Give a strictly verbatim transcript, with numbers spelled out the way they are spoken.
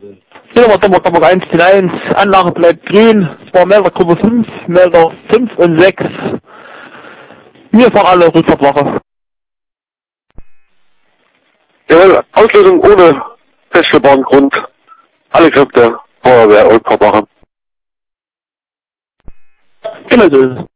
Silber, Dommer, Dommer eins, eins, Anlage bleibt grün, es war Melder Gruppe fünf, Melder fünf und sechs. Wir fahren alle Rückfahrtwache. Jawohl, Auslösung ohne feststellbaren Grund. Alle Kräfte, Feuerwehr, Rückfahrtwache. Genau so ist es.